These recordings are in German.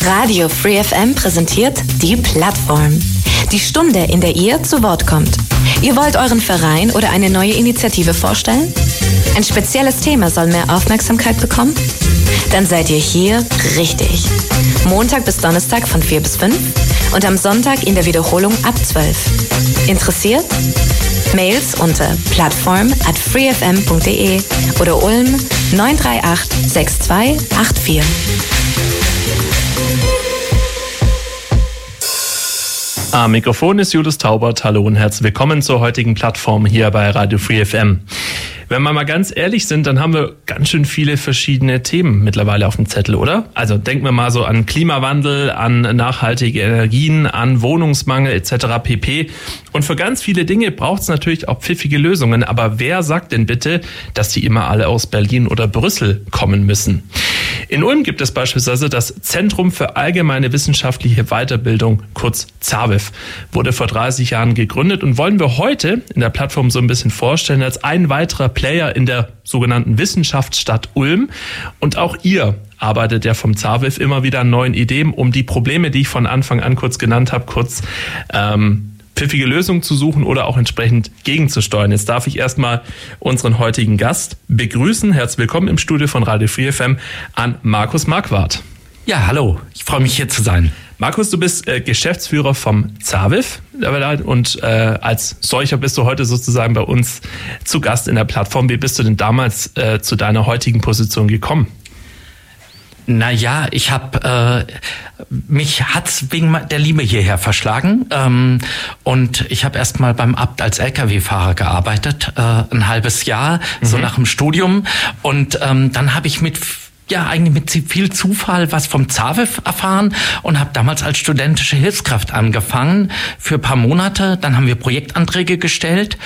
Radio Free FM präsentiert die Plattform. Die Stunde, in der ihr zu Wort kommt. Ihr wollt euren Verein oder eine neue Initiative vorstellen? Ein spezielles Thema soll mehr Aufmerksamkeit bekommen? Dann seid ihr hier richtig. Montag bis Donnerstag von 4 bis 5 und am Sonntag in der Wiederholung ab 12. Interessiert? Mails unter plattform@freefm.de oder Ulm 938 6284. Am Mikrofon ist Julius Taubert. Hallo und herzlich willkommen zur heutigen Plattform hier bei Radio Free FM. Wenn wir mal ganz ehrlich sind, dann haben wir ganz schön viele verschiedene Themen mittlerweile auf dem Zettel, oder? Also denken wir mal so an Klimawandel, an nachhaltige Energien, an Wohnungsmangel etc. pp. Und für ganz viele Dinge braucht es natürlich auch pfiffige Lösungen. Aber wer sagt denn bitte, dass die immer alle aus Berlin oder Brüssel kommen müssen? In Ulm gibt es beispielsweise das Zentrum für allgemeine wissenschaftliche Weiterbildung, kurz ZAWIW, wurde vor 30 Jahren gegründet und wollen wir heute in der Plattform so ein bisschen vorstellen als ein weiterer Player in der sogenannten Wissenschaftsstadt Ulm. Und auch ihr arbeitet ja vom ZAWIW immer wieder an neuen Ideen, um die Probleme, die ich von Anfang an kurz genannt habe, pfiffige Lösungen zu suchen oder auch entsprechend gegenzusteuern. Jetzt darf ich erstmal unseren heutigen Gast begrüßen. Herzlich willkommen im Studio von Radio Free FM an Markus Marquardt. Ja, hallo. Ich freue mich hier zu sein. Markus, du bist Geschäftsführer vom ZAWIW und als solcher bist du heute sozusagen bei uns zu Gast in der Plattform. Wie bist du denn damals zu deiner heutigen Position gekommen? Naja, mich hat's wegen der Liebe hierher verschlagen und ich habe erstmal beim Abt als LKW-Fahrer gearbeitet, ein halbes Jahr, so nach dem Studium, und dann habe ich mit viel Zufall was vom ZAWIW erfahren und habe damals als studentische Hilfskraft angefangen für ein paar Monate. Dann haben wir Projektanträge gestellt,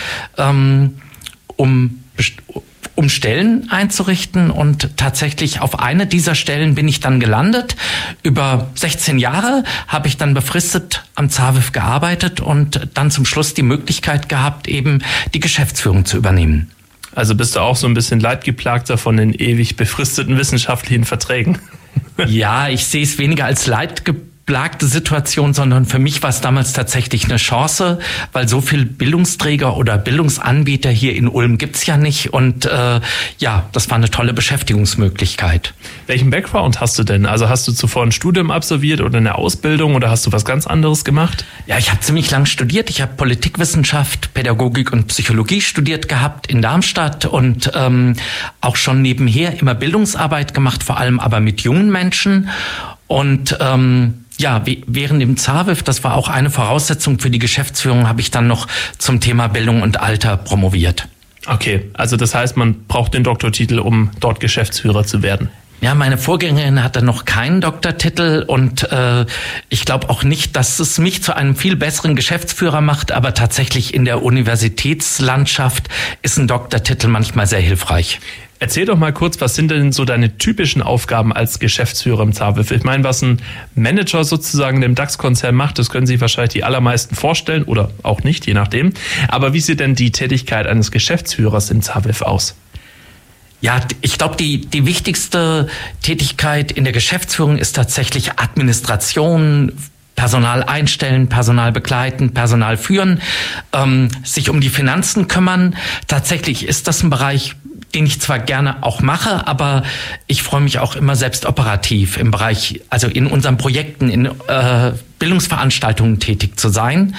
um Stellen einzurichten, und tatsächlich auf eine dieser Stellen bin ich dann gelandet. Über 16 Jahre habe ich dann befristet am ZAWIW gearbeitet und dann zum Schluss die Möglichkeit gehabt, eben die Geschäftsführung zu übernehmen. Also bist du auch so ein bisschen leidgeplagter von den ewig befristeten wissenschaftlichen Verträgen? Ja, ich sehe es weniger als leidgeplagte Situation, sondern für mich war es damals tatsächlich eine Chance, weil so viel Bildungsträger oder Bildungsanbieter hier in Ulm gibt's ja nicht, und das war eine tolle Beschäftigungsmöglichkeit. Welchen Background hast du denn? Also hast du zuvor ein Studium absolviert oder eine Ausbildung oder hast du was ganz anderes gemacht? Ja, ich habe ziemlich lang studiert. Ich habe Politikwissenschaft, Pädagogik und Psychologie studiert gehabt in Darmstadt und auch schon nebenher immer Bildungsarbeit gemacht, vor allem aber mit jungen Menschen. Und während dem ZAWIW, das war auch eine Voraussetzung für die Geschäftsführung, habe ich dann noch zum Thema Bildung und Alter promoviert. Okay, also das heißt, man braucht den Doktortitel, um dort Geschäftsführer zu werden. Ja, meine Vorgängerin hatte noch keinen Doktortitel und ich glaube auch nicht, dass es mich zu einem viel besseren Geschäftsführer macht, aber tatsächlich in der Universitätslandschaft ist ein Doktortitel manchmal sehr hilfreich. Erzähl doch mal kurz, was sind denn so deine typischen Aufgaben als Geschäftsführer im ZAWIW? Ich meine, was ein Manager sozusagen im DAX-Konzern macht, das können sich wahrscheinlich die allermeisten vorstellen oder auch nicht, je nachdem. Aber wie sieht denn die Tätigkeit eines Geschäftsführers im ZAWIW aus? Ja, ich glaube, die wichtigste Tätigkeit in der Geschäftsführung ist tatsächlich Administration, Personal einstellen, Personal begleiten, Personal führen, sich um die Finanzen kümmern. Tatsächlich ist das ein Bereich, den ich zwar gerne auch mache, aber ich freue mich auch immer selbst operativ im Bereich, also in unseren Projekten, in Bildungsveranstaltungen tätig zu sein.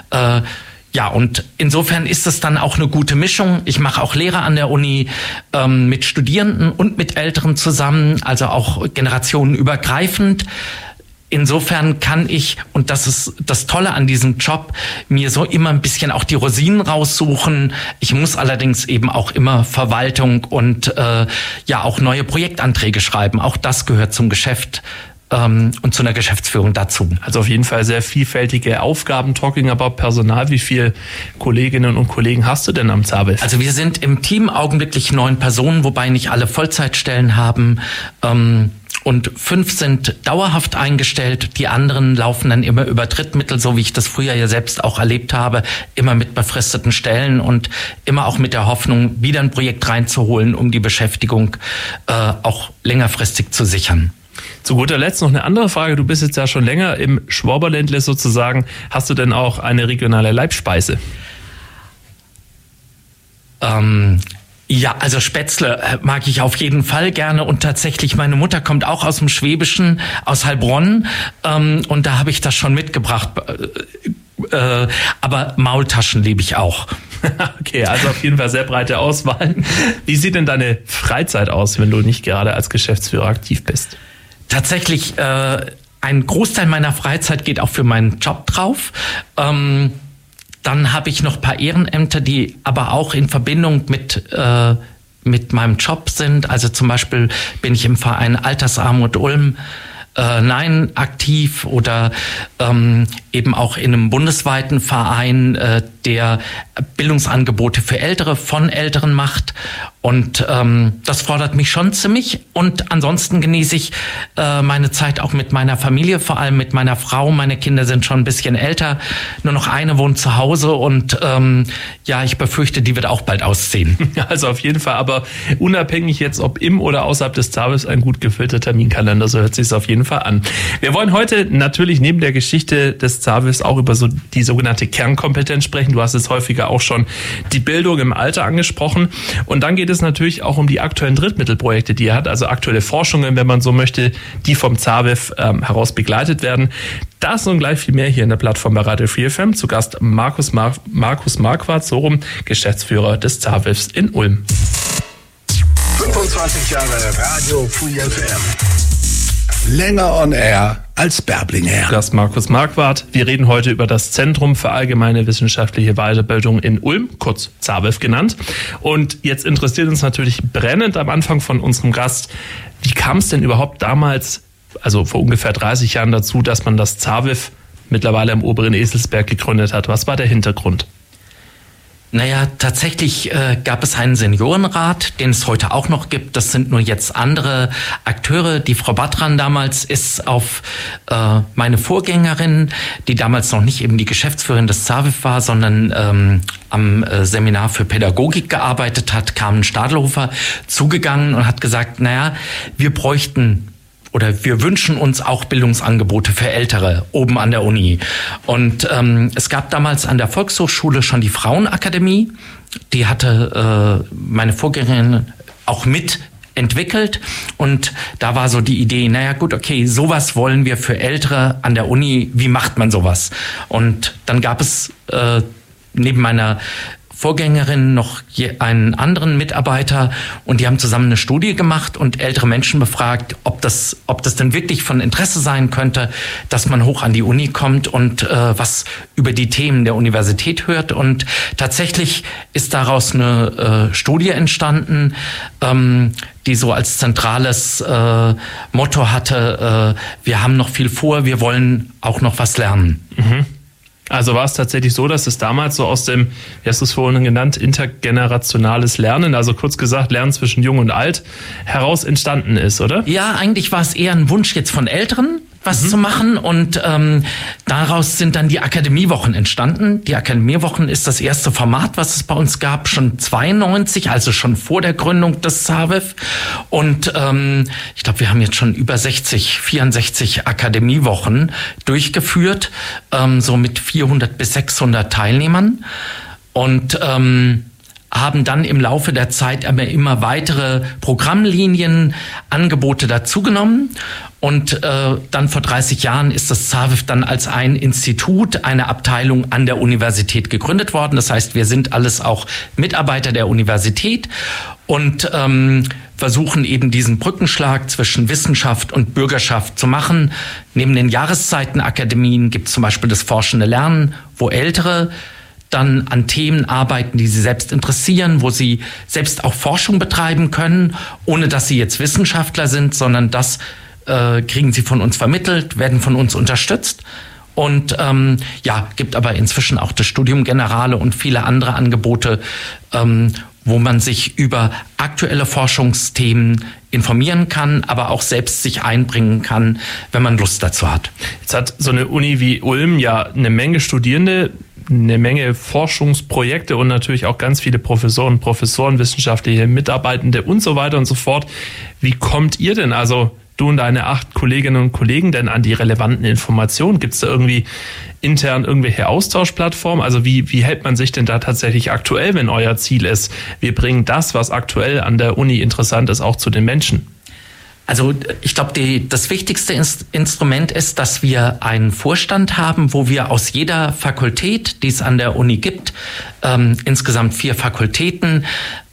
Und insofern ist es dann auch eine gute Mischung. Ich mache auch Lehre an der Uni mit Studierenden und mit Älteren zusammen, also auch generationenübergreifend. Insofern kann ich, und das ist das Tolle an diesem Job, mir so immer ein bisschen auch die Rosinen raussuchen. Ich muss allerdings eben auch immer Verwaltung und auch neue Projektanträge schreiben. Auch das gehört zum Geschäft und zu einer Geschäftsführung dazu. Also auf jeden Fall sehr vielfältige Aufgaben. Talking about Personal, wie viele Kolleginnen und Kollegen hast du denn am ZAWIW? Also wir sind im Team augenblicklich 9 Personen, wobei nicht alle Vollzeitstellen haben. und 5 sind dauerhaft eingestellt. Die anderen laufen dann immer über Drittmittel, so wie ich das früher ja selbst auch erlebt habe, immer mit befristeten Stellen und immer auch mit der Hoffnung, wieder ein Projekt reinzuholen, um die Beschäftigung auch längerfristig zu sichern. Zu guter Letzt noch eine andere Frage. Du bist jetzt ja schon länger im Schwaberländle sozusagen. Hast du denn auch eine regionale Leibspeise? Ja, also Spätzle mag ich auf jeden Fall gerne und tatsächlich, meine Mutter kommt auch aus dem Schwäbischen, aus Heilbronn, und da habe ich das schon mitgebracht. Aber Maultaschen liebe ich auch. Okay, also auf jeden Fall sehr breite Auswahl. Wie sieht denn deine Freizeit aus, wenn du nicht gerade als Geschäftsführer aktiv bist? Tatsächlich, ein Großteil meiner Freizeit geht auch für meinen Job drauf. Dann habe ich noch ein paar Ehrenämter, die aber auch in Verbindung mit meinem Job sind. Also zum Beispiel bin ich im Verein Altersarmut Ulm aktiv oder eben auch in einem bundesweiten Verein, der Bildungsangebote für Ältere von Älteren macht. Und das fordert mich schon ziemlich. Und ansonsten genieße ich meine Zeit auch mit meiner Familie, vor allem mit meiner Frau. Meine Kinder sind schon ein bisschen älter. Nur noch eine wohnt zu Hause und ich befürchte, die wird auch bald ausziehen. Also auf jeden Fall, aber unabhängig jetzt, ob im oder außerhalb des ZAVEFs, ein gut gefüllter Terminkalender, so hört sich es auf jeden Fall an. Wir wollen heute natürlich neben der Geschichte des ZAVEFs auch über die sogenannte Kernkompetenz sprechen. Du hast jetzt häufiger auch schon die Bildung im Alter angesprochen. Und dann geht es natürlich auch um die aktuellen Drittmittelprojekte, die er hat, also aktuelle Forschungen, wenn man so möchte, die vom ZAVEF heraus begleitet werden. Das und gleich viel mehr hier in der Plattform bei Radio Free FM. Zu Gast Markus Marquardt, Geschäftsführer des ZAVEFs in Ulm. 25 Jahre Radio Free FM. Länger on air als Bärblinger. Gast Markus Marquardt. Wir reden heute über das Zentrum für allgemeine wissenschaftliche Weiterbildung in Ulm, kurz ZAVEF genannt. Und jetzt interessiert uns natürlich brennend am Anfang von unserem Gast, wie kam es denn überhaupt damals, also vor ungefähr 30 Jahren dazu, dass man das ZAVEF mittlerweile am oberen Eselsberg gegründet hat? Was war der Hintergrund? Naja, tatsächlich gab es einen Seniorenrat, den es heute auch noch gibt. Das sind nur jetzt andere Akteure. Die Frau Badran damals ist auf meine Vorgängerin, die damals noch nicht eben die Geschäftsführerin des ZAVEF war, sondern am Seminar für Pädagogik gearbeitet hat, Carmen Stadelhofer, zugegangen und hat gesagt, wir wünschen uns auch Bildungsangebote für Ältere oben an der Uni. Und es gab damals an der Volkshochschule schon die Frauenakademie. Die hatte meine Vorgängerin auch mit entwickelt. Und da war so die Idee, sowas wollen wir für Ältere an der Uni. Wie macht man sowas? Und dann gab es neben meiner Vorgängerin noch einen anderen Mitarbeiter und die haben zusammen eine Studie gemacht und ältere Menschen befragt, ob das denn wirklich von Interesse sein könnte, dass man hoch an die Uni kommt und was über die Themen der Universität hört. Und tatsächlich ist daraus eine Studie entstanden, die so als zentrales Motto hatte, wir haben noch viel vor, wir wollen auch noch was lernen. Mhm. Also war es tatsächlich so, dass es damals so aus dem, wie hast du es vorhin genannt, intergenerationales Lernen, also kurz gesagt Lernen zwischen Jung und Alt, heraus entstanden ist, oder? Ja, eigentlich war es eher ein Wunsch jetzt von Älteren, was zu machen und daraus sind dann die Akademiewochen entstanden. Die Akademiewochen ist das erste Format, was es bei uns gab, schon 92, also schon vor der Gründung des ZAVEF und ich glaube, wir haben jetzt schon über 64 Akademiewochen durchgeführt, so mit 400 bis 600 Teilnehmern und haben dann im Laufe der Zeit immer weitere Programmlinien, Angebote dazugenommen. Und dann vor 30 Jahren ist das ZAVEF dann als ein Institut, eine Abteilung an der Universität gegründet worden. Das heißt, wir sind alles auch Mitarbeiter der Universität und versuchen eben diesen Brückenschlag zwischen Wissenschaft und Bürgerschaft zu machen. Neben den Jahreszeitenakademien gibt es zum Beispiel das Forschende Lernen, wo Ältere dann an Themen arbeiten, die sie selbst interessieren, wo sie selbst auch Forschung betreiben können, ohne dass sie jetzt Wissenschaftler sind, sondern das kriegen sie von uns vermittelt, werden von uns unterstützt. Und gibt aber inzwischen auch das Studium Generale und viele andere Angebote, wo man sich über aktuelle Forschungsthemen informieren kann, aber auch selbst sich einbringen kann, wenn man Lust dazu hat. Jetzt hat so eine Uni wie Ulm ja eine Menge Studierende, eine Menge Forschungsprojekte und natürlich auch ganz viele Professoren, wissenschaftliche Mitarbeitende und so weiter und so fort. Wie kommt ihr denn, also du und deine 8 Kolleginnen und Kollegen, denn an die relevanten Informationen? Gibt es da irgendwie intern irgendwelche Austauschplattformen? Also wie hält man sich denn da tatsächlich aktuell, wenn euer Ziel ist, wir bringen das, was aktuell an der Uni interessant ist, auch zu den Menschen? Also ich glaube, das wichtigste Instrument ist, dass wir einen Vorstand haben, wo wir aus jeder Fakultät, die es an der Uni gibt, insgesamt 4 Fakultäten,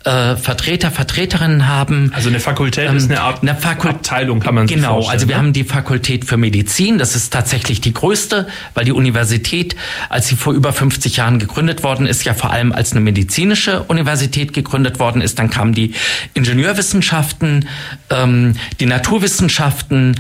Vertreterinnen haben. Also eine Fakultät ist eine Art Abteilung, kann man sich vorstellen. Genau, also wir haben die Fakultät für Medizin, das ist tatsächlich die größte, weil die Universität, als sie vor über 50 Jahren gegründet worden ist, ja vor allem als eine medizinische Universität gegründet worden ist. Dann kamen die Ingenieurwissenschaften, die Naturwissenschaften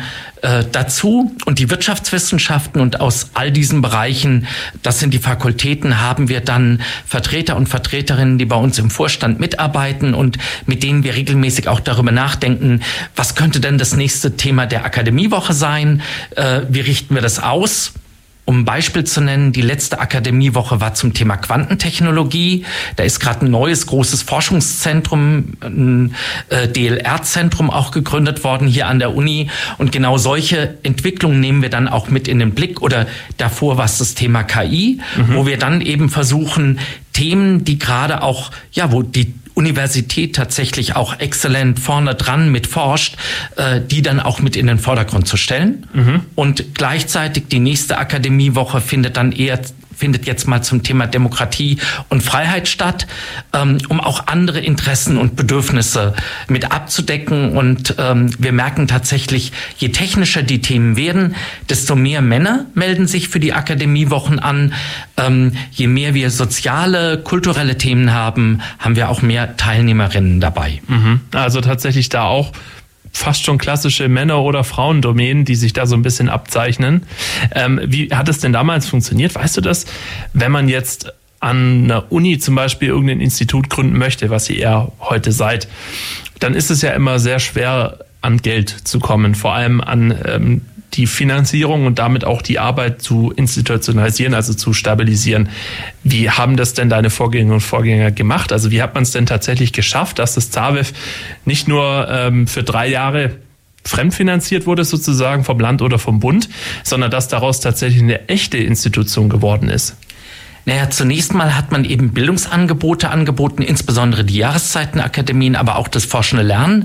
dazu und die Wirtschaftswissenschaften, und aus all diesen Bereichen, das sind die Fakultäten, haben wir dann Vertreter und Vertreterinnen, die bei uns im Vorstand mitarbeiten und mit denen wir regelmäßig auch darüber nachdenken, was könnte denn das nächste Thema der Akademiewoche sein, wie richten wir das aus? Um ein Beispiel zu nennen, die letzte Akademiewoche war zum Thema Quantentechnologie. Da ist gerade ein neues, großes Forschungszentrum, ein DLR-Zentrum auch gegründet worden hier an der Uni. Und genau solche Entwicklungen nehmen wir dann auch mit in den Blick. Oder davor war es das Thema KI, wo wir dann eben versuchen, Themen, die gerade auch, ja, wo die Universität tatsächlich auch exzellent vorne dran mit forscht, die dann auch mit in den Vordergrund zu stellen. Und gleichzeitig die nächste Akademiewoche findet jetzt mal zum Thema Demokratie und Freiheit statt, um auch andere Interessen und Bedürfnisse mit abzudecken. Und wir merken tatsächlich, je technischer die Themen werden, desto mehr Männer melden sich für die Akademiewochen an. Je mehr wir soziale, kulturelle Themen haben, haben wir auch mehr Teilnehmerinnen dabei. Also tatsächlich da auch fast schon klassische Männer- oder Frauendomänen, die sich da so ein bisschen abzeichnen. Wie hat es denn damals funktioniert? Weißt du das? Wenn man jetzt an einer Uni zum Beispiel irgendein Institut gründen möchte, was ihr eher heute seid, dann ist es ja immer sehr schwer, an Geld zu kommen, vor allem an die Finanzierung und damit auch die Arbeit zu institutionalisieren, also zu stabilisieren. Wie haben das denn deine Vorgängerinnen und Vorgänger gemacht? Also wie hat man es denn tatsächlich geschafft, dass das ZAWEF nicht nur für 3 Jahre fremdfinanziert wurde sozusagen vom Land oder vom Bund, sondern dass daraus tatsächlich eine echte Institution geworden ist? Naja, zunächst mal hat man eben Bildungsangebote angeboten, insbesondere die Jahreszeitenakademien, aber auch das forschende Lernen,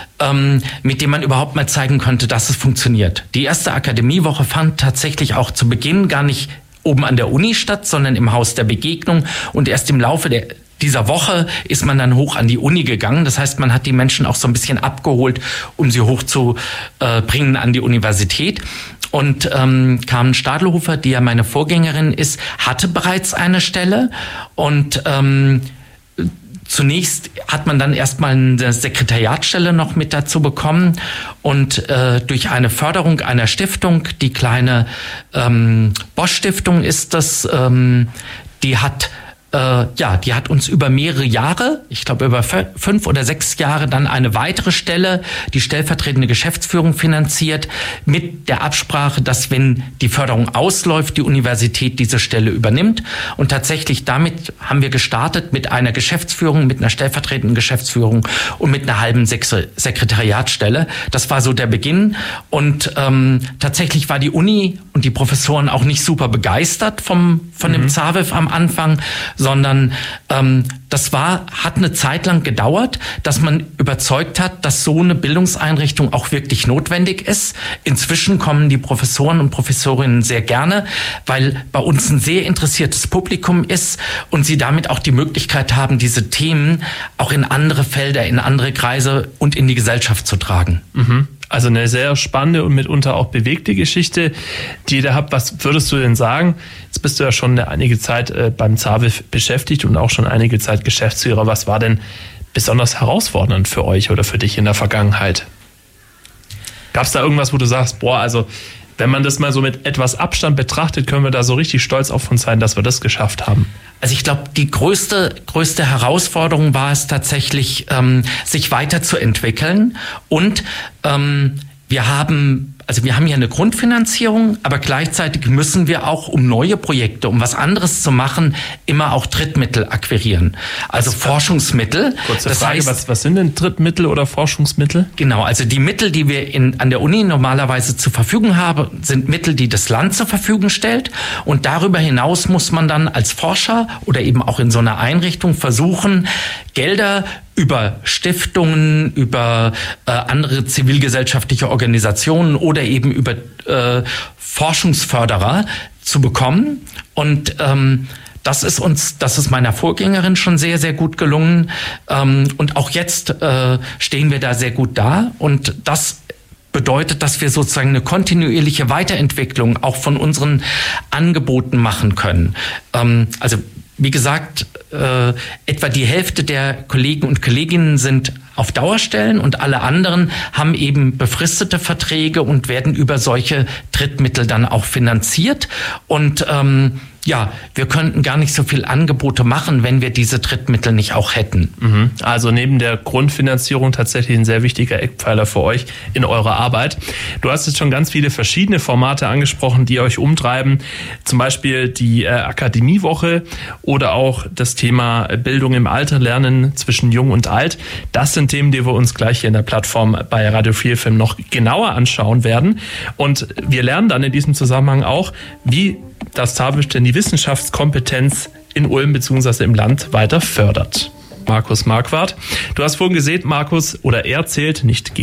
mit dem man überhaupt mal zeigen konnte, dass es funktioniert. Die erste Akademiewoche fand tatsächlich auch zu Beginn gar nicht oben an der Uni statt, sondern im Haus der Begegnung, und erst im Laufe dieser Woche ist man dann hoch an die Uni gegangen. Das heißt, man hat die Menschen auch so ein bisschen abgeholt, um sie hoch zu bringen an die Universität. Und Carmen Stadelhofer, die ja meine Vorgängerin ist, hatte bereits eine Stelle. Und zunächst hat man dann erstmal eine Sekretariatsstelle noch mit dazu bekommen. Und durch eine Förderung einer Stiftung, die kleine Bosch-Stiftung ist das, die hat uns über mehrere Jahre, ich glaube über 5 oder 6 Jahre, dann eine weitere Stelle, die stellvertretende Geschäftsführung, finanziert, mit der Absprache, dass, wenn die Förderung ausläuft, die Universität diese Stelle übernimmt. Und tatsächlich damit haben wir gestartet mit einer Geschäftsführung, mit einer stellvertretenden Geschäftsführung und mit einer halben Sekretariatsstelle. Das war so der Beginn. Und tatsächlich war die Uni und die Professoren auch nicht super begeistert von dem ZAWEF am Anfang, sondern das hat eine Zeit lang gedauert, dass man überzeugt hat, dass so eine Bildungseinrichtung auch wirklich notwendig ist. Inzwischen kommen die Professoren und Professorinnen sehr gerne, weil bei uns ein sehr interessiertes Publikum ist und sie damit auch die Möglichkeit haben, diese Themen auch in andere Felder, in andere Kreise und in die Gesellschaft zu tragen. Also eine sehr spannende und mitunter auch bewegte Geschichte, die ihr da habt. Was würdest du denn sagen? Jetzt bist du ja schon einige Zeit beim ZAWEF beschäftigt und auch schon einige Zeit Geschäftsführer. Was war denn besonders herausfordernd für euch oder für dich in der Vergangenheit? Gab es da irgendwas, wo du sagst, also wenn man das mal so mit etwas Abstand betrachtet, können wir da so richtig stolz auf uns sein, dass wir das geschafft haben? Also ich glaube, die größte Herausforderung war es tatsächlich, sich weiterzuentwickeln. Und wir haben hier eine Grundfinanzierung, aber gleichzeitig müssen wir auch, um neue Projekte, um was anderes zu machen, immer auch Drittmittel akquirieren. Also Forschungsmittel. Kurze Frage, was sind denn Drittmittel oder Forschungsmittel? Genau, also die Mittel, die wir an der Uni normalerweise zur Verfügung haben, sind Mittel, die das Land zur Verfügung stellt. Und darüber hinaus muss man dann als Forscher oder eben auch in so einer Einrichtung versuchen, Gelder über Stiftungen, über andere zivilgesellschaftliche Organisationen oder eben über Forschungsförderer zu bekommen. Und das ist meiner Vorgängerin schon sehr, sehr gut gelungen. Und auch jetzt stehen wir da sehr gut da. Und das bedeutet, dass wir sozusagen eine kontinuierliche Weiterentwicklung auch von unseren Angeboten machen können. Also wie gesagt, etwa die Hälfte der Kollegen und Kolleginnen sind auf Dauerstellen und alle anderen haben eben befristete Verträge und werden über solche Drittmittel dann auch finanziert. Und wir könnten gar nicht so viel Angebote machen, wenn wir diese Drittmittel nicht auch hätten. Also neben der Grundfinanzierung tatsächlich ein sehr wichtiger Eckpfeiler für euch in eurer Arbeit. Du hast jetzt schon ganz viele verschiedene Formate angesprochen, die euch umtreiben. Zum Beispiel die Akademiewoche oder auch das Thema Bildung im Alter, Lernen zwischen Jung und Alt. Das sind Themen, die wir uns gleich hier in der Plattform bei Radio Free FM noch genauer anschauen werden. Und wir lernen dann in diesem Zusammenhang auch, wie das Tavisch denn die Wissenschaftskompetenz in Ulm bzw. im Land weiter fördert. Markus Marquardt. Du hast vorhin gesehen, Markus, oder er zählt,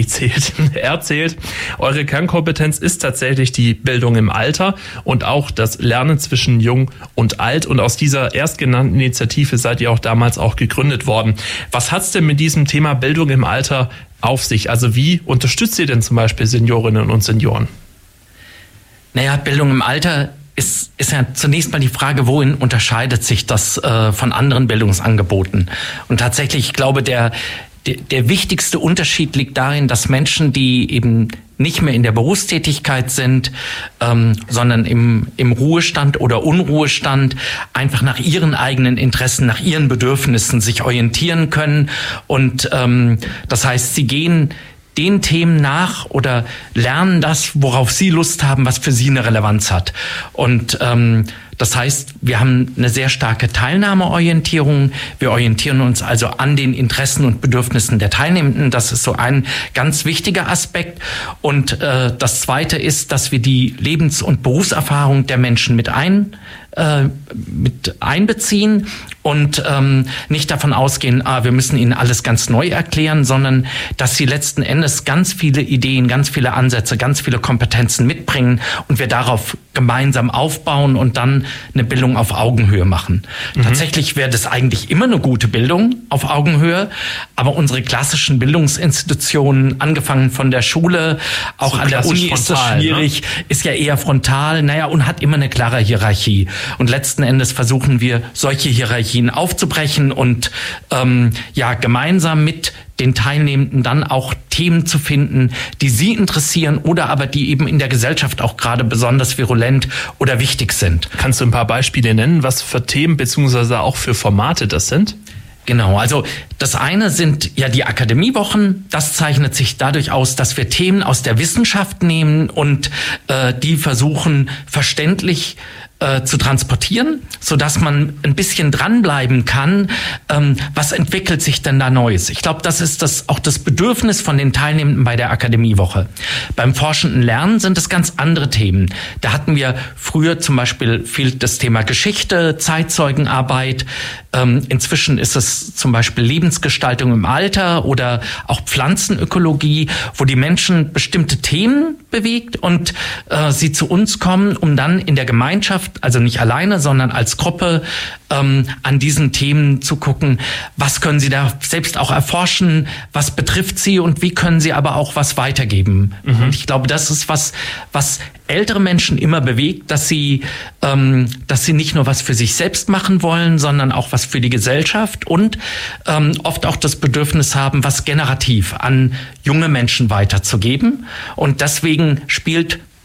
eure Kernkompetenz ist tatsächlich die Bildung im Alter und auch das Lernen zwischen Jung und Alt. Und aus dieser erstgenannten Initiative seid ihr auch damals auch gegründet worden. Was hat's denn mit diesem Thema Bildung im Alter auf sich? Also wie unterstützt ihr denn zum Beispiel Seniorinnen und Senioren? Naja, Bildung im Alter ist ja zunächst mal die Frage, wohin unterscheidet sich das von anderen Bildungsangeboten? Und tatsächlich, ich glaube, der wichtigste Unterschied liegt darin, dass Menschen, die eben nicht mehr in der Berufstätigkeit sind, sondern im Ruhestand oder Unruhestand, einfach nach ihren eigenen Interessen, nach ihren Bedürfnissen sich orientieren können. Und das heißt, sie gehen den Themen nach oder lernen das, worauf sie Lust haben, was für sie eine Relevanz hat. Und das heißt, wir haben eine sehr starke Teilnahmeorientierung. Wir orientieren uns also an den Interessen und Bedürfnissen der Teilnehmenden. Das ist so ein ganz wichtiger Aspekt. Und das Zweite ist, dass wir die Lebens- und Berufserfahrung der Menschen mit einbeziehen und nicht davon ausgehen, wir müssen ihnen alles ganz neu erklären, sondern dass sie letzten Endes ganz viele Ideen, ganz viele Ansätze, ganz viele Kompetenzen mitbringen und wir darauf gemeinsam aufbauen und dann eine Bildung auf Augenhöhe machen. Tatsächlich wäre das eigentlich immer eine gute Bildung auf Augenhöhe, aber unsere klassischen Bildungsinstitutionen, angefangen von der Schule, auch so an der Uni ist das schwierig, ist ja eher frontal, und hat immer eine klare Hierarchie. Und letzten Endes versuchen wir, solche Hierarchien aufzubrechen und gemeinsam mit den Teilnehmenden dann auch Themen zu finden, die sie interessieren oder aber die eben in der Gesellschaft auch gerade besonders virulent oder wichtig sind. Kannst du ein paar Beispiele nennen, was für Themen bzw. auch für Formate das sind? Genau, also das eine sind ja die Akademiewochen. Das zeichnet sich dadurch aus, dass wir Themen aus der Wissenschaft nehmen und die versuchen verständlich zu transportieren, so dass man ein bisschen dranbleiben kann. Was entwickelt sich denn da Neues? Ich glaube, das ist auch das Bedürfnis von den Teilnehmenden bei der Akademiewoche. Beim forschenden Lernen sind es ganz andere Themen. Da hatten wir früher zum Beispiel viel das Thema Geschichte, Zeitzeugenarbeit. Inzwischen ist es zum Beispiel Lebensgestaltung im Alter oder auch Pflanzenökologie, wo die Menschen bestimmte Themen bewegt und sie zu uns kommen, um dann in der Gemeinschaft, also nicht alleine, sondern als Gruppe, an diesen Themen zu gucken, was können sie da selbst auch erforschen, was betrifft sie und wie können sie aber auch was weitergeben. Und ich glaube, das ist was ältere Menschen immer bewegt, dass sie nicht nur was für sich selbst machen wollen, sondern auch was für die Gesellschaft und oft auch das Bedürfnis haben, was generativ an junge Menschen weiterzugeben. Und deswegen spielt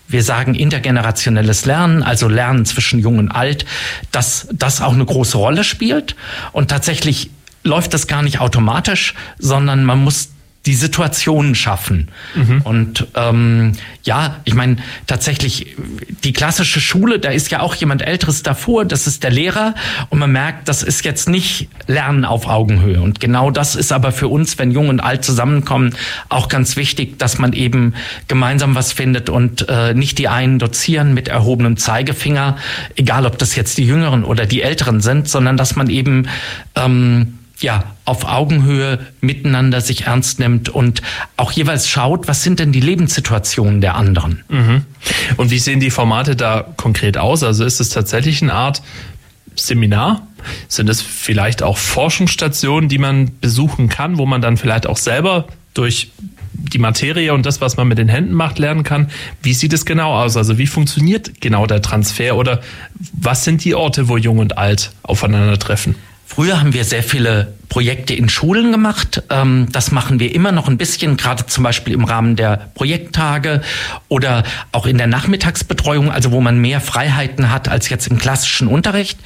wir sagen intergenerationelles Lernen, also Lernen zwischen Jung und Alt, dass das auch eine große Rolle spielt. Und tatsächlich läuft das gar nicht automatisch, sondern man muss die Situationen schaffen. Und ich meine, tatsächlich die klassische Schule, da ist ja auch jemand Älteres davor, das ist der Lehrer, und man merkt, das ist jetzt nicht Lernen auf Augenhöhe. Und genau das ist aber für uns, wenn Jung und Alt zusammenkommen, auch ganz wichtig, dass man eben gemeinsam was findet und nicht die einen dozieren mit erhobenem Zeigefinger, egal ob das jetzt die Jüngeren oder die Älteren sind, sondern dass man eben auf Augenhöhe miteinander sich ernst nimmt und auch jeweils schaut, was sind denn die Lebenssituationen der anderen. Und wie sehen die Formate da konkret aus? Also ist es tatsächlich eine Art Seminar? Sind es vielleicht auch Forschungsstationen, die man besuchen kann, wo man dann vielleicht auch selber durch die Materie und das, was man mit den Händen macht, lernen kann? Wie sieht es genau aus? Also wie funktioniert genau der Transfer oder was sind die Orte, wo Jung und Alt aufeinandertreffen? Früher haben wir sehr viele Projekte in Schulen gemacht. Das machen wir immer noch ein bisschen, gerade zum Beispiel im Rahmen der Projekttage oder auch in der Nachmittagsbetreuung, also wo man mehr Freiheiten hat als jetzt im klassischen Unterricht.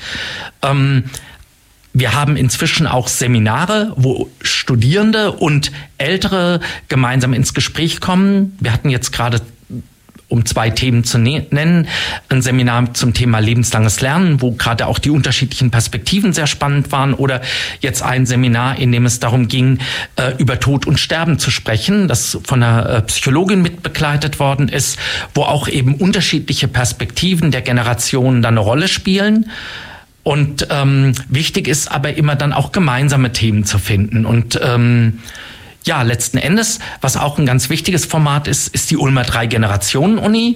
Wir haben inzwischen auch Seminare, wo Studierende und Ältere gemeinsam ins Gespräch kommen. Wir hatten jetzt gerade, um 2 Themen zu nennen, ein Seminar zum Thema lebenslanges Lernen, wo gerade auch die unterschiedlichen Perspektiven sehr spannend waren, oder jetzt ein Seminar, in dem es darum ging, über Tod und Sterben zu sprechen, das von einer Psychologin mit begleitet worden ist, wo auch eben unterschiedliche Perspektiven der Generationen dann eine Rolle spielen. Und wichtig ist aber immer dann auch gemeinsame Themen zu finden. Und letzten Endes, was auch ein ganz wichtiges Format ist die Ulmer 3-Generationen-Uni.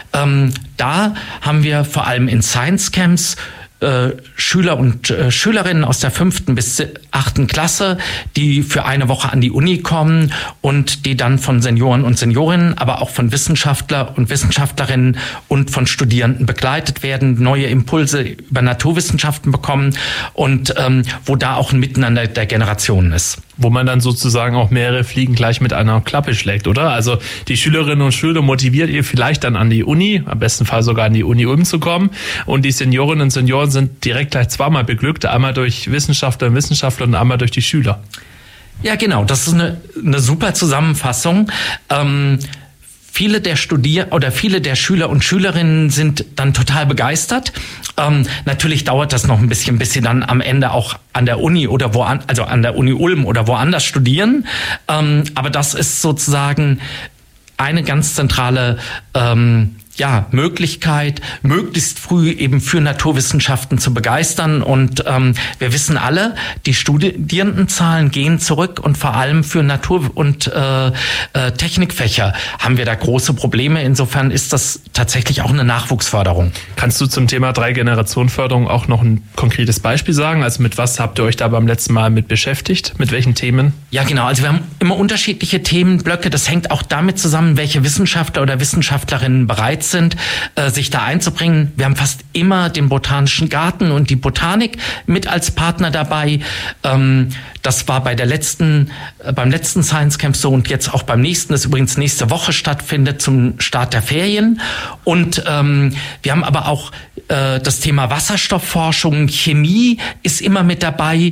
Da haben wir vor allem in Science Camps Schüler und Schülerinnen aus der 5. bis 8. Klasse, die für eine Woche an die Uni kommen und die dann von Senioren und Seniorinnen, aber auch von Wissenschaftler und Wissenschaftlerinnen und von Studierenden begleitet werden, neue Impulse über Naturwissenschaften bekommen und wo da auch ein Miteinander der Generationen ist. Wo man dann sozusagen auch mehrere Fliegen gleich mit einer Klappe schlägt, oder? Also die Schülerinnen und Schüler motiviert ihr vielleicht dann an die Uni, am besten Fall sogar an die Uni Ulm zu kommen, und die Seniorinnen und Senioren sind direkt gleich zweimal beglückt, einmal durch Wissenschaftler und Wissenschaftler und einmal durch die Schüler. Ja, genau, das ist eine super Zusammenfassung. Viele der Schüler und Schülerinnen sind dann total begeistert. Natürlich dauert das noch ein bisschen, bis sie dann am Ende auch an der Uni oder an der Uni Ulm oder woanders studieren. Aber das ist sozusagen eine ganz zentrale Möglichkeit, möglichst früh eben für Naturwissenschaften zu begeistern. Und wir wissen alle, die Studierendenzahlen gehen zurück und vor allem für Natur- und Technikfächer haben wir da große Probleme. Insofern ist das tatsächlich auch eine Nachwuchsförderung. Kannst du zum Thema 3-Generationen-Förderung auch noch ein konkretes Beispiel sagen? Also mit was habt ihr euch da beim letzten Mal mit beschäftigt? Mit welchen Themen? Ja, genau. Also wir haben immer unterschiedliche Themenblöcke. Das hängt auch damit zusammen, welche Wissenschaftler oder Wissenschaftlerinnen bereit sind, sich da einzubringen. Wir haben fast immer den Botanischen Garten und die Botanik mit als Partner dabei. Das war beim letzten Science Camp so und jetzt auch beim nächsten, das übrigens nächste Woche stattfindet zum Start der Ferien. Und wir haben aber auch das Thema Wasserstoffforschung, Chemie ist immer mit dabei.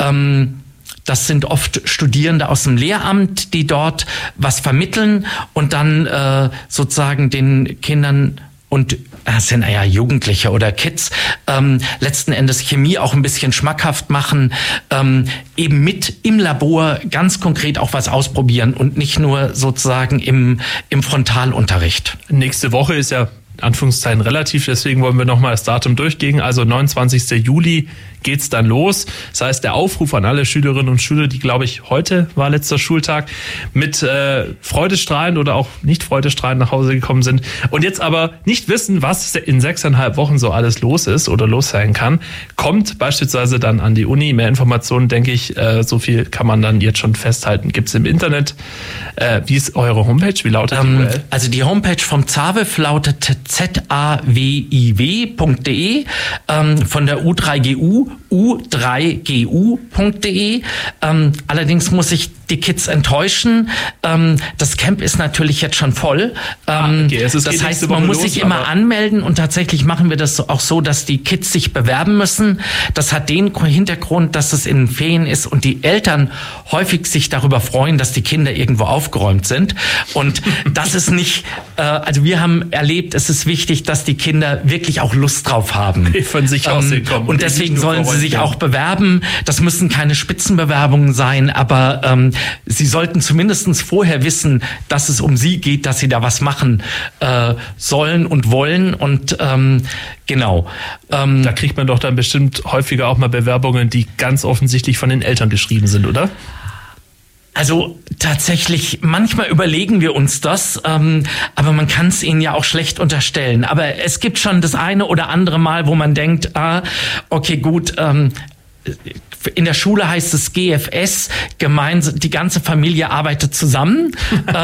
Das sind oft Studierende aus dem Lehramt, die dort was vermitteln und dann sozusagen den Kindern und das sind ja Jugendliche oder Kids, letzten Endes Chemie auch ein bisschen schmackhaft machen, eben mit im Labor ganz konkret auch was ausprobieren und nicht nur sozusagen im Frontalunterricht. Nächste Woche ist ja Anführungszeichen relativ, deswegen wollen wir nochmal das Datum durchgehen. Also 29. Juli geht's dann los. Das heißt, der Aufruf an alle Schülerinnen und Schüler, die, glaube ich, heute war letzter Schultag, mit freudestrahlend oder auch nicht freudestrahlend nach Hause gekommen sind und jetzt aber nicht wissen, was in 6,5 Wochen so alles los ist oder los sein kann, kommt beispielsweise dann an die Uni. Mehr Informationen, denke ich, so viel kann man dann jetzt schon festhalten. Gibt's im Internet. Wie ist eure Homepage? Wie lautet die URL? Also die Homepage vom ZAWIW lautet zawiw.de, von der U3GU u3gu.de. Allerdings muss ich die Kids enttäuschen. Das Camp ist natürlich jetzt schon voll. Das heißt, man muss sich immer anmelden und tatsächlich machen wir das auch so, dass die Kids sich bewerben müssen. Das hat den Hintergrund, dass es in Ferien ist und die Eltern häufig sich darüber freuen, dass die Kinder irgendwo aufgeräumt sind. Und das ist nicht, also wir haben erlebt, es ist wichtig, dass die Kinder wirklich auch Lust drauf haben. Von sich aus kommen. Und deswegen sollen sie sich auch bewerben. Das müssen keine Spitzenbewerbungen sein, aber sie sollten zumindest vorher wissen, dass es um sie geht, dass sie da was machen sollen und wollen. Und genau. Da kriegt man doch dann bestimmt häufiger auch mal Bewerbungen, die ganz offensichtlich von den Eltern geschrieben sind, oder? Also tatsächlich, manchmal überlegen wir uns das, aber man kann es ihnen ja auch schlecht unterstellen. Aber es gibt schon das eine oder andere Mal, wo man denkt, okay, gut, in der Schule heißt es GFS, die ganze Familie arbeitet zusammen.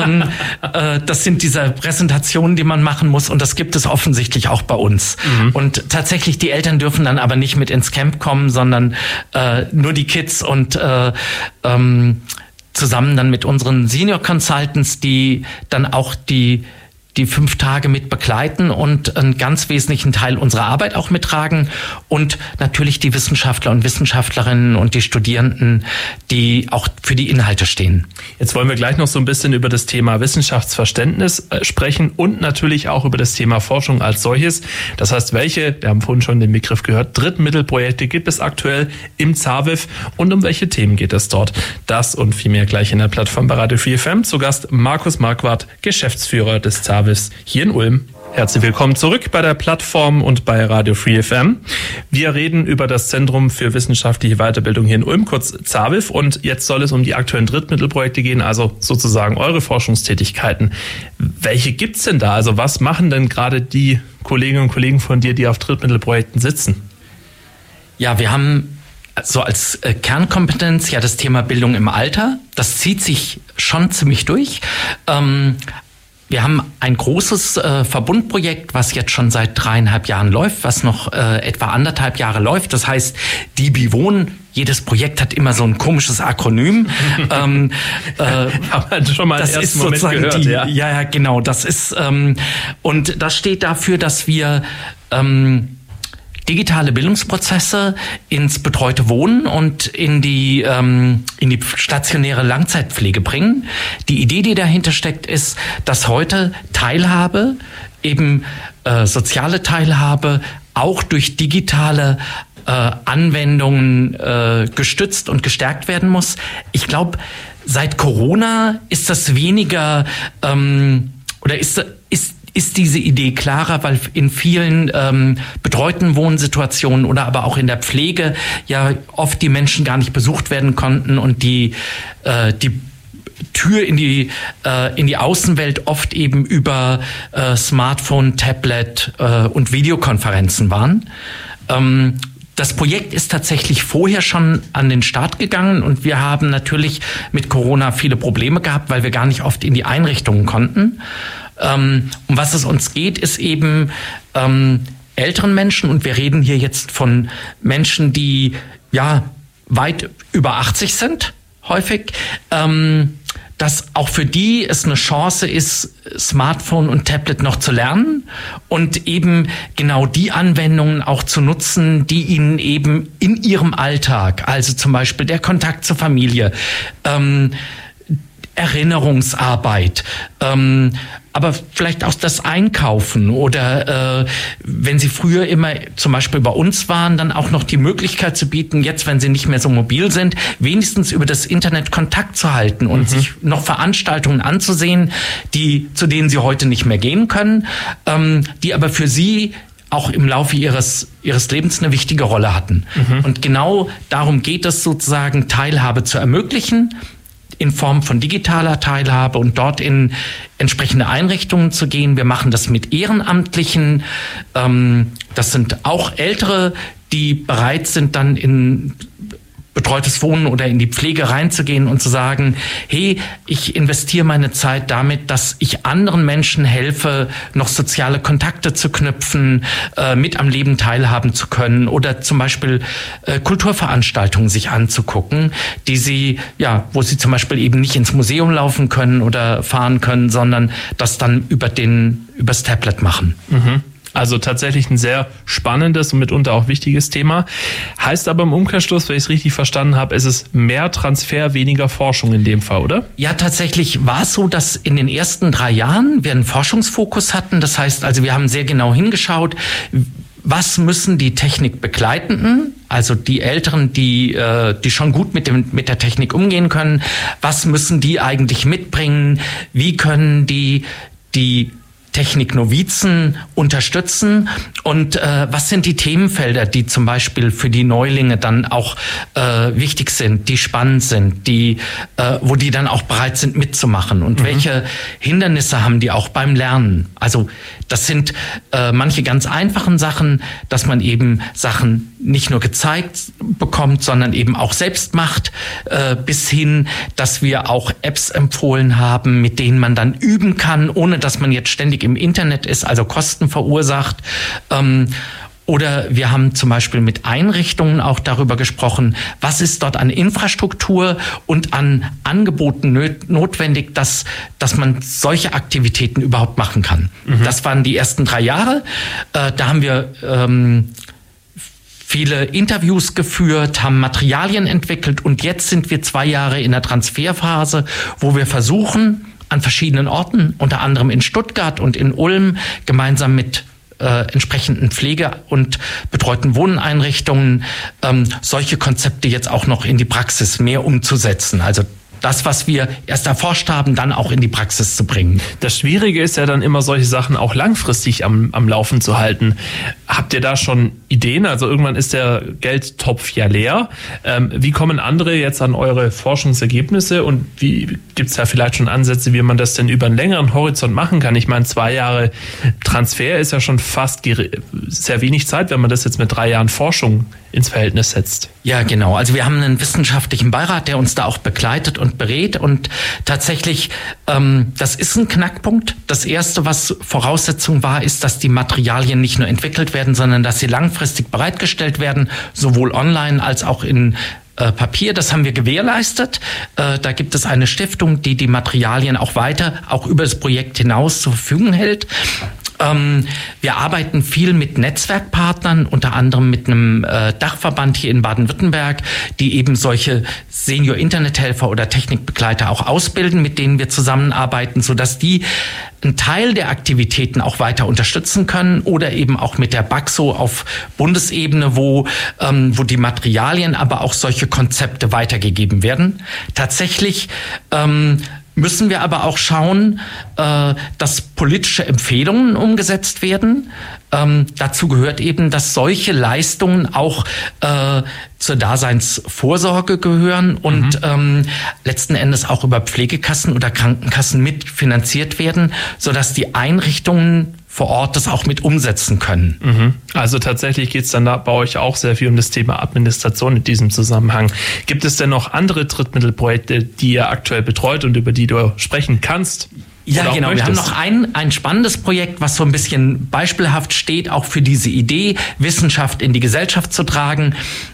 Das sind diese Präsentationen, die man machen muss und das gibt es offensichtlich auch bei uns. Und tatsächlich, die Eltern dürfen dann aber nicht mit ins Camp kommen, sondern nur die Kids und zusammen dann mit unseren Senior Consultants, die dann auch die 5 Tage mit begleiten und einen ganz wesentlichen Teil unserer Arbeit auch mittragen und natürlich die Wissenschaftler und Wissenschaftlerinnen und die Studierenden, die auch für die Inhalte stehen. Jetzt wollen wir gleich noch so ein bisschen über das Thema Wissenschaftsverständnis sprechen und natürlich auch über das Thema Forschung als solches. Das heißt, wir haben vorhin schon den Begriff gehört, Drittmittelprojekte gibt es aktuell im ZAWIF und um welche Themen geht es dort? Das und viel mehr gleich in der Plattform bei Radio Free FM. Zu Gast Markus Marquardt, Geschäftsführer des ZAWIF hier in Ulm. Herzlich willkommen zurück bei der Plattform und bei Radio Free FM. Wir reden über das Zentrum für wissenschaftliche Weiterbildung hier in Ulm, kurz ZAWIF. Und jetzt soll es um die aktuellen Drittmittelprojekte gehen, also sozusagen eure Forschungstätigkeiten. Welche gibt's denn da? Also was machen denn gerade die Kolleginnen und Kollegen von dir, die auf Drittmittelprojekten sitzen? Ja, wir haben so als Kernkompetenz ja das Thema Bildung im Alter. Das zieht sich schon ziemlich durch. Wir haben ein großes Verbundprojekt, was jetzt schon seit 3,5 Jahren läuft, was noch etwa 1,5 Jahre läuft. Das heißt, DIBI Wohnen. Jedes Projekt hat immer so ein komisches Akronym. Haben wir schon mal das im ist ersten Moment sozusagen gehört, ja, genau. Das ist und das steht dafür, dass wir digitale Bildungsprozesse ins betreute Wohnen und in die stationäre Langzeitpflege bringen. Die Idee, die dahinter steckt, ist, dass heute Teilhabe, eben soziale Teilhabe, auch durch digitale Anwendungen gestützt und gestärkt werden muss. Ich glaube, seit Corona ist das weniger oder ist diese Idee klarer, weil in vielen betreuten Wohnsituationen oder aber auch in der Pflege ja oft die Menschen gar nicht besucht werden konnten und die Tür in die Außenwelt oft eben über Smartphone, Tablet und Videokonferenzen waren. Das Projekt ist tatsächlich vorher schon an den Start gegangen und wir haben natürlich mit Corona viele Probleme gehabt, weil wir gar nicht oft in die Einrichtungen konnten. Um was es uns geht, ist eben älteren Menschen und wir reden hier jetzt von Menschen, die ja weit über 80 sind, häufig, dass auch für die es eine Chance ist, Smartphone und Tablet noch zu lernen und eben genau die Anwendungen auch zu nutzen, die ihnen eben in ihrem Alltag, also zum Beispiel der Kontakt zur Familie, Erinnerungsarbeit, aber vielleicht auch das Einkaufen oder wenn Sie früher immer zum Beispiel bei uns waren, dann auch noch die Möglichkeit zu bieten, jetzt, wenn Sie nicht mehr so mobil sind, wenigstens über das Internet Kontakt zu halten und sich noch Veranstaltungen anzusehen, zu denen Sie heute nicht mehr gehen können, die aber für Sie auch im Laufe ihres Lebens eine wichtige Rolle hatten. Und genau darum geht es sozusagen, Teilhabe zu ermöglichen, in Form von digitaler Teilhabe und dort in entsprechende Einrichtungen zu gehen. Wir machen das mit Ehrenamtlichen. Das sind auch Ältere, die bereit sind, dann in betreutes Wohnen oder in die Pflege reinzugehen und zu sagen, hey, ich investiere meine Zeit damit, dass ich anderen Menschen helfe, noch soziale Kontakte zu knüpfen, mit am Leben teilhaben zu können oder zum Beispiel Kulturveranstaltungen sich anzugucken, wo sie zum Beispiel eben nicht ins Museum laufen können oder fahren können, sondern das dann übers Tablet machen. Mhm. Also tatsächlich ein sehr spannendes und mitunter auch wichtiges Thema. Heißt aber im Umkehrschluss, wenn ich es richtig verstanden habe, ist es mehr Transfer, weniger Forschung in dem Fall, oder? Ja, tatsächlich war es so, dass in den ersten 3 Jahren wir einen Forschungsfokus hatten. Das heißt, also wir haben sehr genau hingeschaut, was müssen die Technikbegleitenden, also die Älteren, die schon gut mit der Technik umgehen können, was müssen die eigentlich mitbringen? Wie können die Techniknovizen unterstützen und was sind die Themenfelder, die zum Beispiel für die Neulinge dann auch wichtig sind, die spannend sind, wo die dann auch bereit sind mitzumachen und welche Hindernisse haben die auch beim Lernen. Also das sind manche ganz einfachen Sachen, dass man eben Sachen nicht nur gezeigt bekommt, sondern eben auch selbst macht, bis hin, dass wir auch Apps empfohlen haben, mit denen man dann üben kann, ohne dass man jetzt ständig im Internet ist, also Kosten verursacht. Oder wir haben zum Beispiel mit Einrichtungen auch darüber gesprochen, was ist dort an Infrastruktur und an Angeboten notwendig, dass man solche Aktivitäten überhaupt machen kann. Mhm. Das waren die ersten 3 Jahre. Da haben wir viele Interviews geführt, haben Materialien entwickelt und jetzt sind wir 2 Jahre in der Transferphase, wo wir versuchen, an verschiedenen Orten, unter anderem in Stuttgart und in Ulm, gemeinsam mit entsprechenden Pflege- und betreuten Wohneinrichtungen solche Konzepte jetzt auch noch in die Praxis mehr umzusetzen. Also das, was wir erst erforscht haben, dann auch in die Praxis zu bringen. Das Schwierige ist ja dann immer, solche Sachen auch langfristig am Laufen zu halten. Habt ihr da schon Ideen? Also irgendwann ist der Geldtopf ja leer. Wie kommen andere jetzt an eure Forschungsergebnisse und wie gibt es da vielleicht schon Ansätze, wie man das denn über einen längeren Horizont machen kann? Ich meine, 2 Jahre Transfer ist ja schon fast sehr wenig Zeit, wenn man das jetzt mit 3 Jahren Forschung ins Verhältnis setzt. Ja, genau. Also wir haben einen wissenschaftlichen Beirat, der uns da auch begleitet und berät und tatsächlich, das ist ein Knackpunkt. Das Erste, was Voraussetzung war, ist, dass die Materialien nicht nur entwickelt werden, sondern dass sie langfristig bereitgestellt werden, sowohl online als auch in Papier. Das haben wir gewährleistet. Da gibt es eine Stiftung, die Materialien auch über das Projekt hinaus zur Verfügung hält. Wir arbeiten viel mit Netzwerkpartnern, unter anderem mit einem Dachverband hier in Baden-Württemberg, die eben solche Senior-Internethelfer oder Technikbegleiter auch ausbilden, mit denen wir zusammenarbeiten, sodass die einen Teil der Aktivitäten auch weiter unterstützen können oder eben auch mit der BAXO auf Bundesebene, wo die Materialien, aber auch solche Konzepte weitergegeben werden. Tatsächlich müssen wir aber auch schauen, dass politische Empfehlungen umgesetzt werden. Dazu gehört eben, dass solche Leistungen auch zur Daseinsvorsorge gehören und letzten Endes auch über Pflegekassen oder Krankenkassen mitfinanziert werden, sodass die Einrichtungen vor Ort das auch mit umsetzen können. Also tatsächlich geht es dann da bei euch auch sehr viel um das Thema Administration in diesem Zusammenhang. Gibt es denn noch andere Drittmittelprojekte, die ihr aktuell betreut und über die du sprechen kannst? Ja, genau. Wir haben noch ein spannendes Projekt, was so ein bisschen beispielhaft steht, auch für diese Idee, Wissenschaft in die Gesellschaft zu tragen.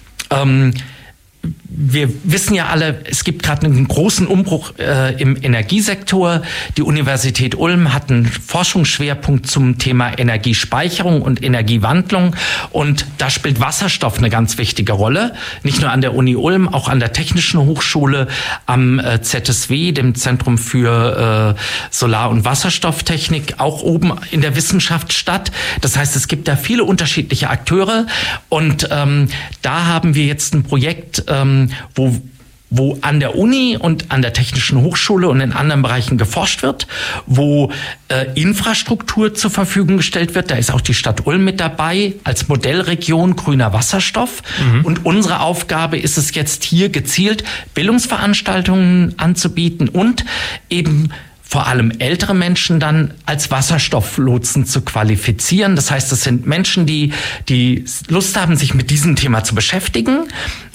Wir wissen ja alle, es gibt gerade einen großen Umbruch im Energiesektor. Die Universität Ulm hat einen Forschungsschwerpunkt zum Thema Energiespeicherung und Energiewandlung. Und da spielt Wasserstoff eine ganz wichtige Rolle. Nicht nur an der Uni Ulm, auch an der Technischen Hochschule, am ZSW, dem Zentrum für Solar- und Wasserstofftechnik, auch oben in der Wissenschaft statt. Das heißt, es gibt da viele unterschiedliche Akteure. Und da haben wir jetzt ein Projekt, wo an der Uni und an der Technischen Hochschule und in anderen Bereichen geforscht wird, wo Infrastruktur zur Verfügung gestellt wird. Da ist auch die Stadt Ulm mit dabei als Modellregion grüner Wasserstoff. Und unsere Aufgabe ist es jetzt hier gezielt, Bildungsveranstaltungen anzubieten und eben vor allem ältere Menschen dann als Wasserstofflotsen zu qualifizieren. Das heißt, das sind Menschen, die Lust haben, sich mit diesem Thema zu beschäftigen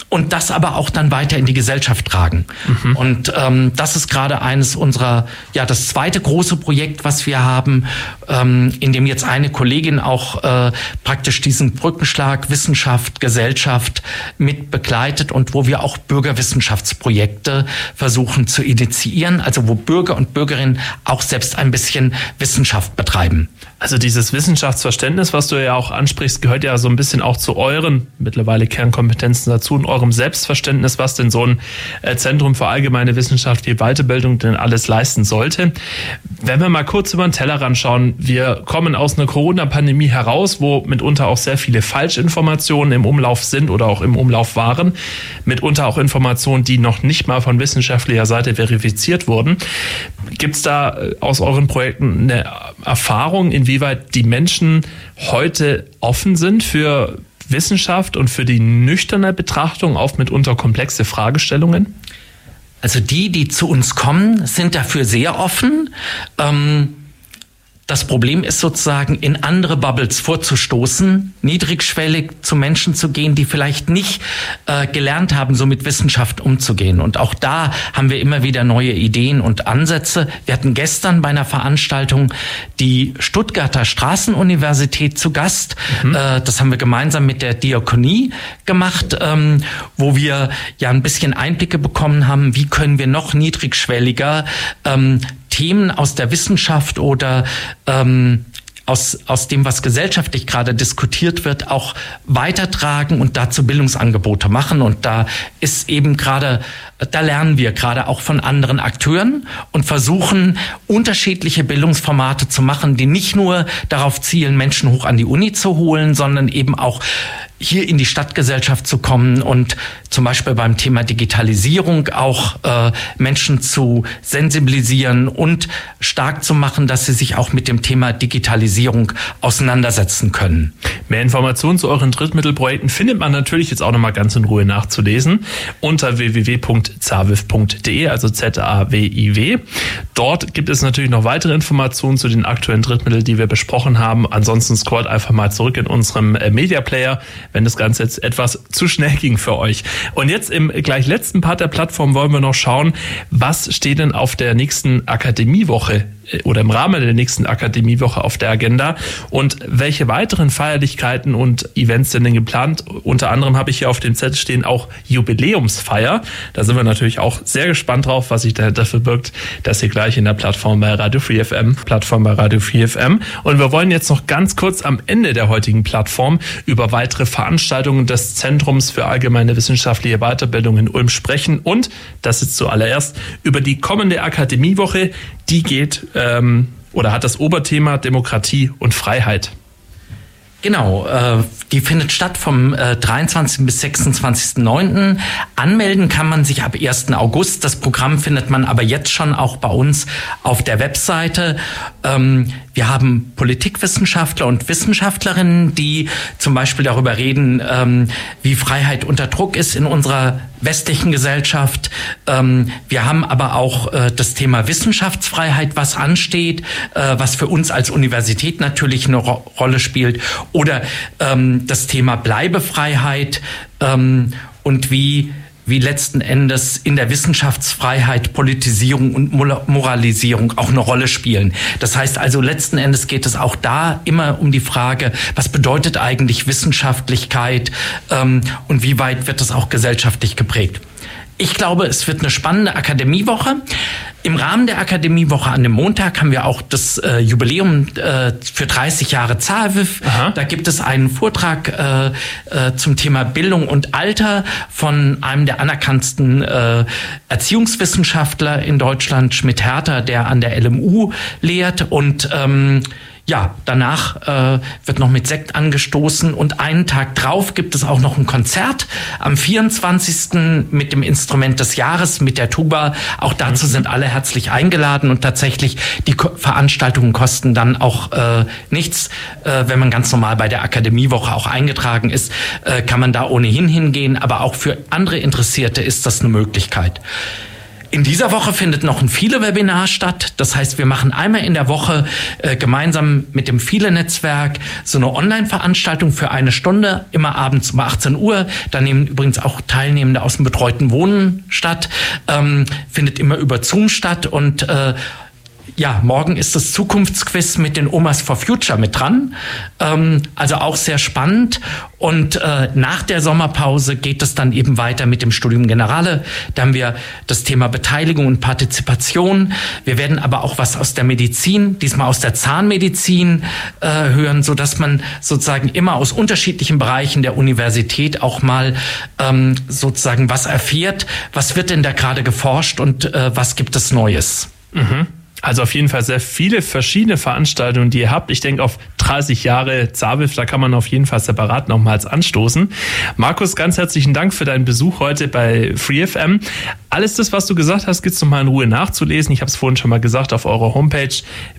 und das aber auch dann weiter in die Gesellschaft tragen. Und das ist gerade eines unserer, das zweite große Projekt, was wir haben, in dem jetzt eine Kollegin auch praktisch diesen Brückenschlag Wissenschaft, Gesellschaft mit begleitet und wo wir auch Bürgerwissenschaftsprojekte versuchen zu initiieren, also wo Bürger und Bürgerinnen auch selbst ein bisschen Wissenschaft betreiben. Also dieses Wissenschaftsverständnis, was du ja auch ansprichst, gehört ja so ein bisschen auch zu euren mittlerweile Kernkompetenzen dazu und eurem Selbstverständnis, was denn so ein Zentrum für allgemeine Wissenschaft wie Weiterbildung denn alles leisten sollte. Wenn wir mal kurz über den Tellerrand schauen, wir kommen aus einer Corona-Pandemie heraus, wo mitunter auch sehr viele Falschinformationen im Umlauf sind oder auch im Umlauf waren, mitunter auch Informationen, die noch nicht mal von wissenschaftlicher Seite verifiziert wurden. Gibt es da aus euren Projekten eine Erfahrung, inwieweit die Menschen heute offen sind für Wissenschaft und für die nüchterne Betrachtung auf mitunter komplexe Fragestellungen? Also die zu uns kommen, sind dafür sehr offen. Das Problem ist sozusagen, in andere Bubbles vorzustoßen, niedrigschwellig zu Menschen zu gehen, die vielleicht nicht gelernt haben, so mit Wissenschaft umzugehen. Und auch da haben wir immer wieder neue Ideen und Ansätze. Wir hatten gestern bei einer Veranstaltung die Stuttgarter Straßenuniversität zu Gast. Das haben wir gemeinsam mit der Diakonie gemacht, wo wir ja ein bisschen Einblicke bekommen haben, wie können wir noch niedrigschwelliger Themen aus der Wissenschaft oder aus dem, was gesellschaftlich gerade diskutiert wird, auch weitertragen und dazu Bildungsangebote machen. Und da ist eben gerade, da lernen wir gerade auch von anderen Akteuren und versuchen, unterschiedliche Bildungsformate zu machen, die nicht nur darauf zielen, Menschen hoch an die Uni zu holen, sondern eben auch hier in die Stadtgesellschaft zu kommen und zum Beispiel beim Thema Digitalisierung auch Menschen zu sensibilisieren und stark zu machen, dass sie sich auch mit dem Thema Digitalisierung auseinandersetzen können. Mehr Informationen zu euren Drittmittelprojekten findet man natürlich jetzt auch nochmal ganz in Ruhe nachzulesen unter www.zawiv.de, also ZAWIW. Dort gibt es natürlich noch weitere Informationen zu den aktuellen Drittmitteln, die wir besprochen haben. Ansonsten scrollt einfach mal zurück in unserem Media Player, wenn das Ganze jetzt etwas zu schnell ging für euch. Und jetzt im gleich letzten Part der Plattform wollen wir noch schauen, was steht denn auf der nächsten Akademiewoche oder im Rahmen der nächsten Akademiewoche auf der Agenda und welche weiteren Feierlichkeiten und Events sind denn geplant? Unter anderem habe ich hier auf dem Zettel stehen auch Jubiläumsfeier. Da sind wir natürlich auch sehr gespannt drauf, was sich dahinter verbirgt. Das hier gleich in der Plattform bei Radio Free FM. Und wir wollen jetzt noch ganz kurz am Ende der heutigen Plattform über weitere Veranstaltungen des Zentrums für allgemeine wissenschaftliche Weiterbildung in Ulm sprechen und, das ist zuallererst, über die kommende Akademiewoche. Die geht oder hat das Oberthema Demokratie und Freiheit. Genau, die findet statt vom 23. bis 26.09. Anmelden kann man sich ab 1. August. Das Programm findet man aber jetzt schon auch bei uns auf der Webseite. Wir haben Politikwissenschaftler und Wissenschaftlerinnen, die zum Beispiel darüber reden, wie Freiheit unter Druck ist in unserer westlichen Gesellschaft. Wir haben aber auch das Thema Wissenschaftsfreiheit, was ansteht, was für uns als Universität natürlich eine Rolle spielt. Oder das Thema Bleibefreiheit und wie letzten Endes in der Wissenschaftsfreiheit Politisierung und Moralisierung auch eine Rolle spielen. Das heißt also, letzten Endes geht es auch da immer um die Frage, was bedeutet eigentlich Wissenschaftlichkeit und wie weit wird das auch gesellschaftlich geprägt. Ich glaube, es wird eine spannende Akademiewoche. Im Rahmen der Akademiewoche an dem Montag haben wir auch das Jubiläum für 30 Jahre ZAWIV. Da gibt es einen Vortrag zum Thema Bildung und Alter von einem der anerkanntesten Erziehungswissenschaftler in Deutschland, Schmidt-Herter, der an der LMU lehrt und danach wird noch mit Sekt angestoßen und einen Tag drauf gibt es auch noch ein Konzert am 24. mit dem Instrument des Jahres, mit der Tuba. Auch dazu sind alle herzlich eingeladen und tatsächlich die Veranstaltungen kosten dann auch nichts. Wenn man ganz normal bei der Akademiewoche auch eingetragen ist, kann man da ohnehin hingehen, aber auch für andere Interessierte ist das eine Möglichkeit. In dieser Woche findet noch ein Viele-Webinar statt. Das heißt, wir machen einmal in der Woche gemeinsam mit dem Viele-Netzwerk so eine Online-Veranstaltung für 1 Stunde, immer abends um 18 Uhr. Da nehmen übrigens auch Teilnehmende aus dem betreuten Wohnen statt. Findet immer über Zoom statt und morgen ist das Zukunftsquiz mit den Omas for Future mit dran. Also auch sehr spannend. Und nach der Sommerpause geht es dann eben weiter mit dem Studium Generale. Da haben wir das Thema Beteiligung und Partizipation. Wir werden aber auch was aus der Medizin, diesmal aus der Zahnmedizin hören, sodass man sozusagen immer aus unterschiedlichen Bereichen der Universität auch mal sozusagen was erfährt. Was wird denn da gerade geforscht und was gibt es Neues? Mhm. Also auf jeden Fall sehr viele verschiedene Veranstaltungen, die ihr habt. Ich denke, auf 30 Jahre ZAWIF, da kann man auf jeden Fall separat nochmals anstoßen. Markus, ganz herzlichen Dank für deinen Besuch heute bei FreeFM. Alles das, was du gesagt hast, gibt's nochmal in Ruhe nachzulesen. Ich habe es vorhin schon mal gesagt, auf eurer Homepage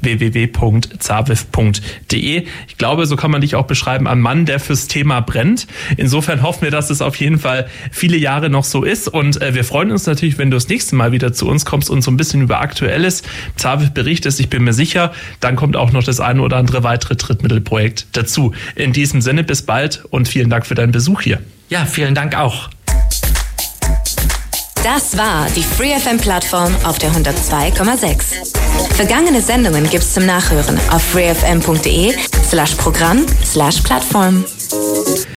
www.zawif.de. Ich glaube, so kann man dich auch beschreiben, ein Mann, der fürs Thema brennt. Insofern hoffen wir, dass es auf jeden Fall viele Jahre noch so ist. Und wir freuen uns natürlich, wenn du das nächste Mal wieder zu uns kommst und so ein bisschen über Aktuelles ZAWIF berichtest. Ich bin mir sicher, dann kommt auch noch das eine oder andere weitere Drittmittelprojekt dazu. In diesem Sinne, bis bald und vielen Dank für deinen Besuch hier. Ja, vielen Dank auch. Das war die FreeFM-Plattform auf der 102,6. Vergangene Sendungen gibt's zum Nachhören auf freefm.de/Programm/Plattform.